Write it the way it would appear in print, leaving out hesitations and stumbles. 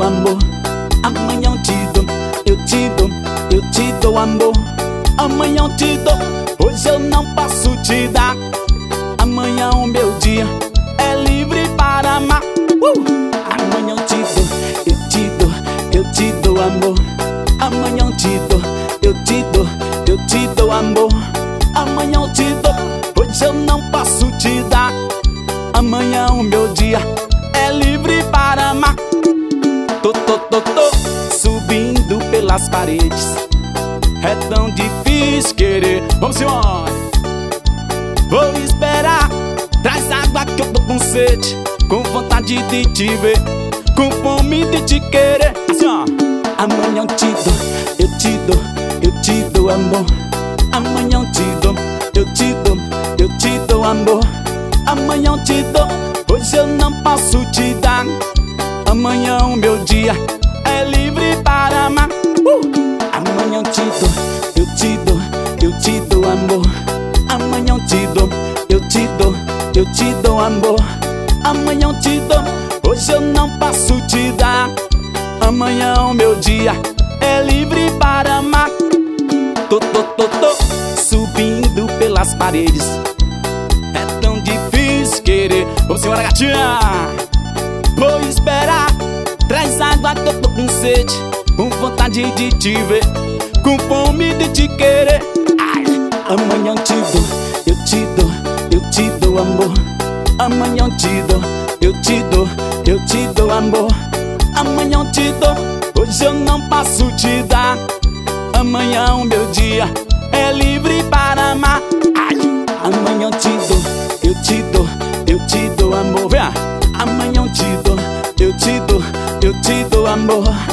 amor. Amanhã eu te dou, eu te dou, eu te dou amor. Amanhã eu te dou, hoje eu não posso te dar. Amanhã o meu dia é livre para amar. Amanhã eu te dou, eu te dou, eu te dou amor. Amanhã eu te dou, eu te dou, eu te dou amor. Amanhã eu te dou, hoje eu não posso te dar. Amanhã o meu dia é livre para amar. Tô subindo pelas paredes. É tão difícil querer. Vamos embora. Vou esperar. Traz água que eu tô com sede, com vontade de te ver, com fome de te querer. Assim ó. Amanhã eu te dou, eu te dou, eu te dou amor. Amanhã eu te dou, eu te dou, eu te dou amor. Amanhã eu te dou, hoje eu não posso te dar. Amanhã o meu dia é livre para amar. Amanhã eu te dou, eu te dou, eu te dou amor. Amanhã eu te dou, eu te dou, eu te dou amor. Amanhã eu te dou, hoje eu não posso te dar. Amanhã o meu dia é livre para amar. Tô subindo pelas paredes. É tão difícil querer. Vamos embora, gatinha. Vou esperar. Traz água que eu tô com sede, com vontade de te ver, com fome de te querer. Ai. Amanhã eu te dou, eu te dou, eu te dou amor. Amanhã eu te dou, eu te dou, eu te dou amor. Amanhã eu te dou, hoje eu não posso te dar. Amanhã o meu dia é livre para amar. Ai. Amanhã eu te dou, eu te dou, eu te dou amor. Vem. Amanhã eu te dou, eu te dou, eu te dou amor.